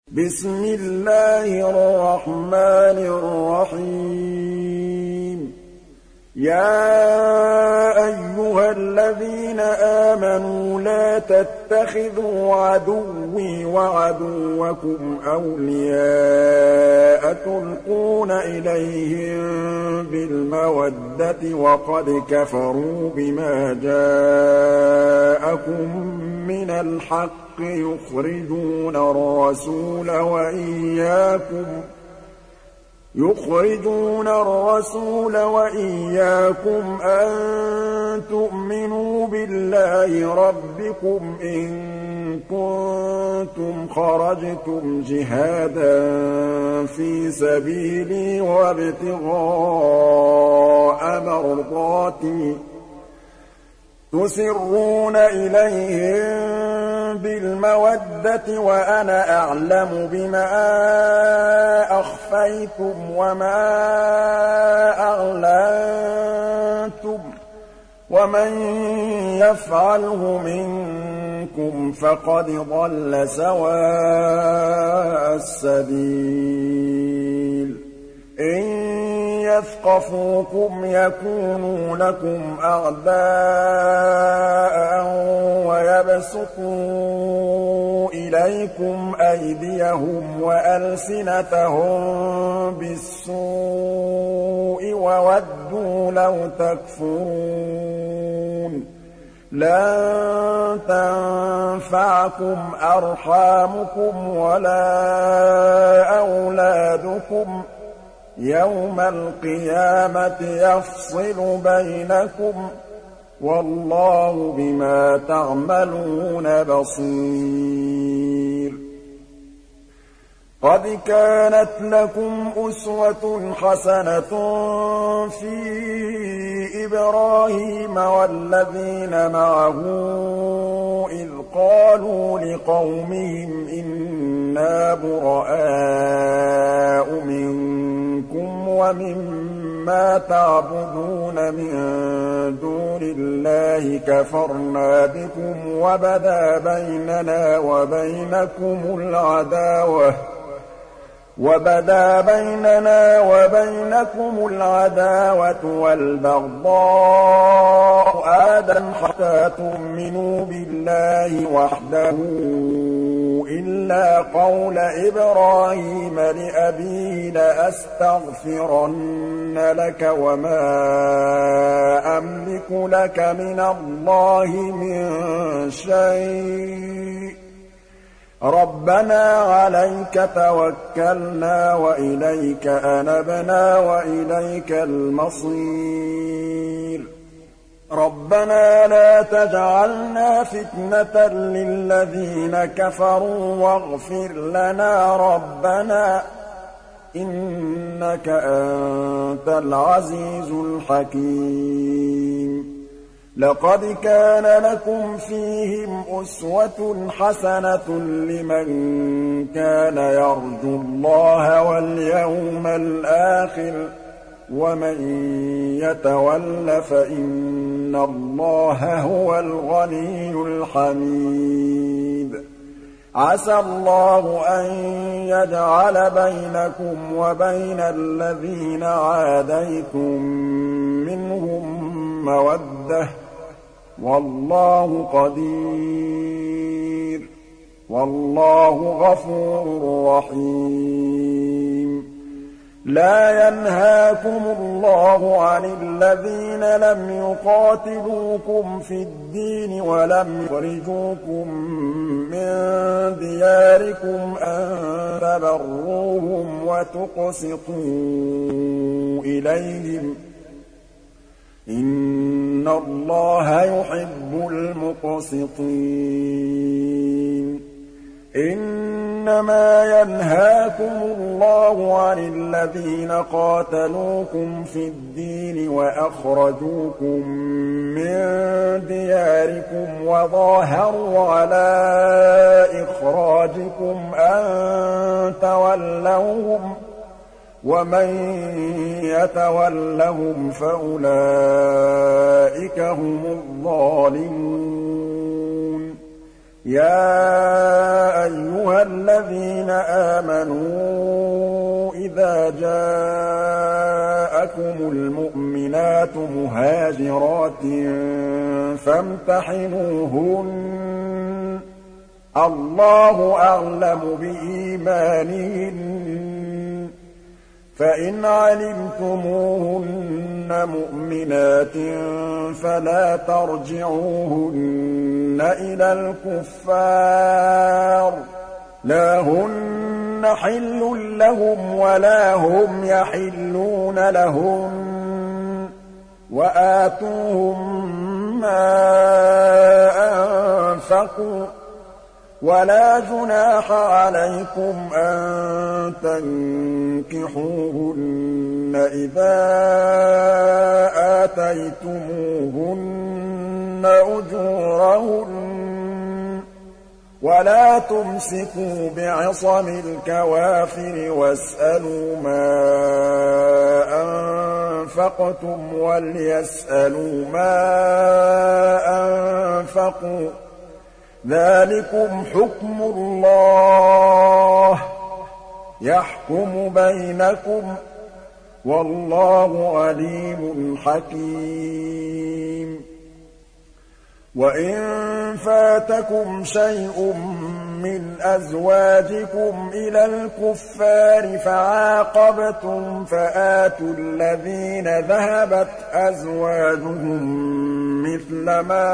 بسم الله الرحمن الرحيم يا أيها الذين آمنوا لا تتخذوا عدوي وعدوكم أولياء تلقون إليهم بالمودة وقد كفروا بما جاءكم من الحق يخرجون الرسول وإياكم أن تؤمنوا بالله ربكم إن كنتم خرجتم جهادا في سبيلي وابتغاء مرضاتي تسرون إليهم بالمودة وأنا أعلم بما أخفيتم وما أعلنتم ومن يفعله منكم فقد ضل سواء السبيل إن يثقفوكم يكونوا لكم أعداء ويبسطوا إليكم أيديهم وألسنتهم بالسوء وودوا لو تكفرون لن تنفعكم أرحامكم ولا أولادكم يوم القيامة يفصل بينكم والله بما تعملون بصير قد كانت لكم أسوة حسنة في إبراهيم والذين معه إذ قالوا لقومهم إنا براء منكم ومما تعبدون من دون الله كفرنا بكم وبدا بيننا وبينكم العداوة والبغضاء أبدا حتى تؤمنوا بالله وحده إلا قول إبراهيم لأبيه لأستغفرن لك وما أملك لك من الله من شيء ربنا عليك توكلنا وإليك أنبنا وإليك المصير ربنا لا تجعلنا فتنة للذين كفروا واغفر لنا ربنا إنك أنت العزيز الحكيم لقد كان لكم فيهم أسوة حسنة لمن كان يرجو الله واليوم الآخر ومن يتول فإن الله هو الغني الحميد عسى الله أن يجعل بينكم وبين الذين عاديتم منهم مودة والله قدير والله غفور رحيم لا ينهاكم الله عن الذين لم يقاتلوكم في الدين ولم يخرجوكم من دياركم أن تبروهم وتقسطوا إليهم إن الله يحب المقسطين إنما ينهاكم الله عن الذين قاتلوكم في الدين وأخرجوكم من دياركم وظاهروا على إخراجكم أن تولوهم ومن يتولهم فأولئك هم الظالمون يَا أَيُّهَا الَّذِينَ آمَنُوا إِذَا جَاءَكُمُ الْمُؤْمِنَاتُ مُهَاجِرَاتٍ فَامْتَحِنُوهُنَّ ۖ اللَّهُ أَعْلَمُ بِإِيمَانِهِنَّ ۖ فَإِنْ عَلِمْتُمُوهُنَّ مُؤْمِنَاتٍ فَلَا تَرْجِعُوهُنَّ إِلَى الْكُفَّارِ ۖ لَا هُنَّ حِلٌّ لَّهُمْ وَلَا هُمْ يَحِلُّونَ لَهُنَّ ۖ وَآتُوهُم مَّا أَنفَقُوا ۚ وَلَا جُنَاحَ عَلَيْكُمْ أَن تَنكِحُوهُنَّ إِذَا آتَيْتُمُوهُنَّ أُجُورَهُنَّ ۚ وَلَا تُمْسِكُوا بِعِصَمِ الْكَوَافِرِ وَاسْأَلُوا مَا أَنفَقْتُمْ وَلْيَسْأَلُوا مَا أَنفَقُوا ۚ ذَٰلِكُمْ حُكْمُ اللَّهِ ۖ يَحْكُمُ بَيْنَكُمْ ۚ وَاللَّهُ عَلِيمٌ حَكِيمٌ. وَإِن فَاتَكُمْ شَيْءٌ مِّنْ أَزْوَاجِكُمْ إِلَى الْكُفَّارِ فَعَاقَبْتُمْ فَآتُوا الَّذِينَ ذَهَبَتْ أَزْوَاجُهُم مِّثْلَ مَا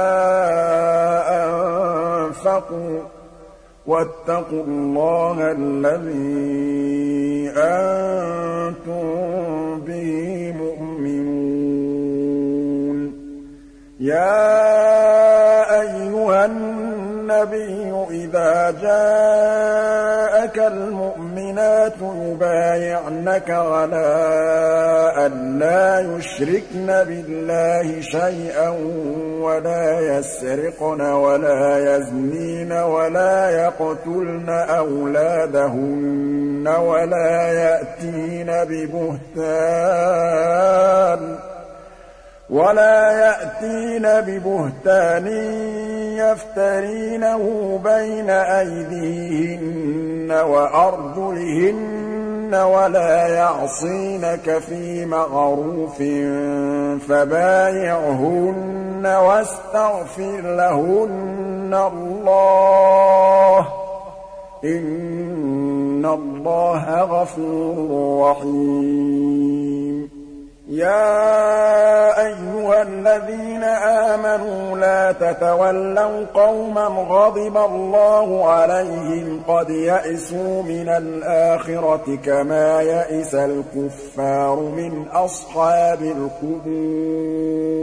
أَنفَقُوا ۚ وَاتَّقُوا اللَّهَ الَّذِي أَنتُم بِهِ مُؤْمِنُونَ. يَا أَيُّهَا النَّبِيُّ إِذَا جَاءَكَ الْمُؤْمِنَاتُ يُبَايِعْنَكَ عَلَىٰ أَن لَّا يُشْرِكْنَ بِاللَّهِ شَيْئًا وَلَا يَسْرِقْنَ وَلَا يَزْنِينَ وَلَا يَقْتُلْنَ أَوْلَادَهُنَّ وَلَا يَأْتِينَ بِبُهْتَانٍ يَفْتَرِينَهُ بَيْنَ أَيْدِيهِنَّ وَأَرْجُلِهِنَّ وَلَا يَعْصِينَكَ فِي مَعْرُوفٍ فَبَايِعْهُنَّ وَاسْتَغْفِرْ لَهُنَّ اللَّهَ ۖ إِنَّ اللَّهَ غَفُورٌ رَّحِيمٌ. يَا أَيُّهَا الَّذِينَ آمَنُوا لَا تَتَوَلَّوْا قَوْمًا غَضِبَ اللَّهُ عَلَيْهِمْ قَدْ يَئِسُوا مِنَ الْآخِرَةِ كَمَا يَئِسَ الْكُفَّارُ مِنْ أَصْحَابِ الْقُبُورِ.